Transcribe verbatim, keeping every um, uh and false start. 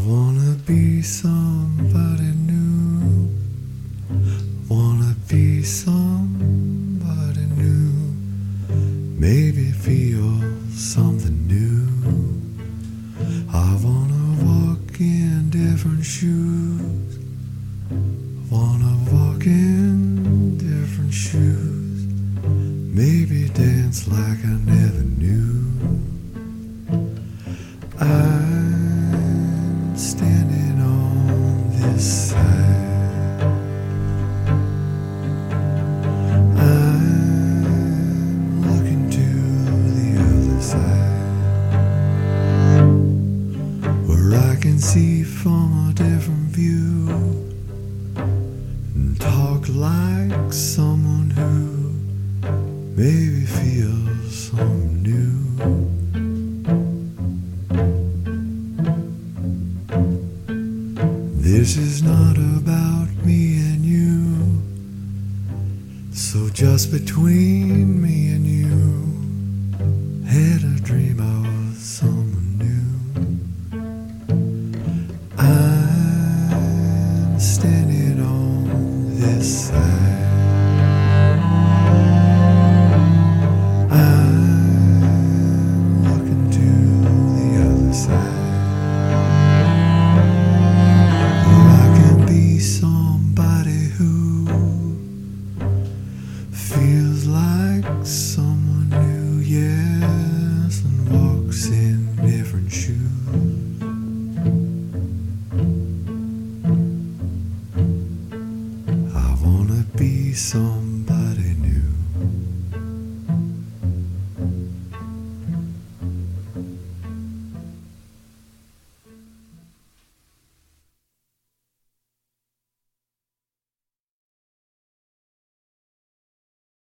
wanna be somebody new. Wanna be somebody new. Maybe feel something new. I wanna walk in different shoes. Wanna walk in different shoes. Maybe dance like I never knew. I'm standing on this side. I'm looking to the other side, where I can see from a different view and talk like someone who maybe feels something new. This is not about me and you, so just between me and you, had a dream I was someone new. I'm standing on this side. I'm looking to the other side, somebody who feels like someone new, yes, and walks in different shoes. I wanna be somebody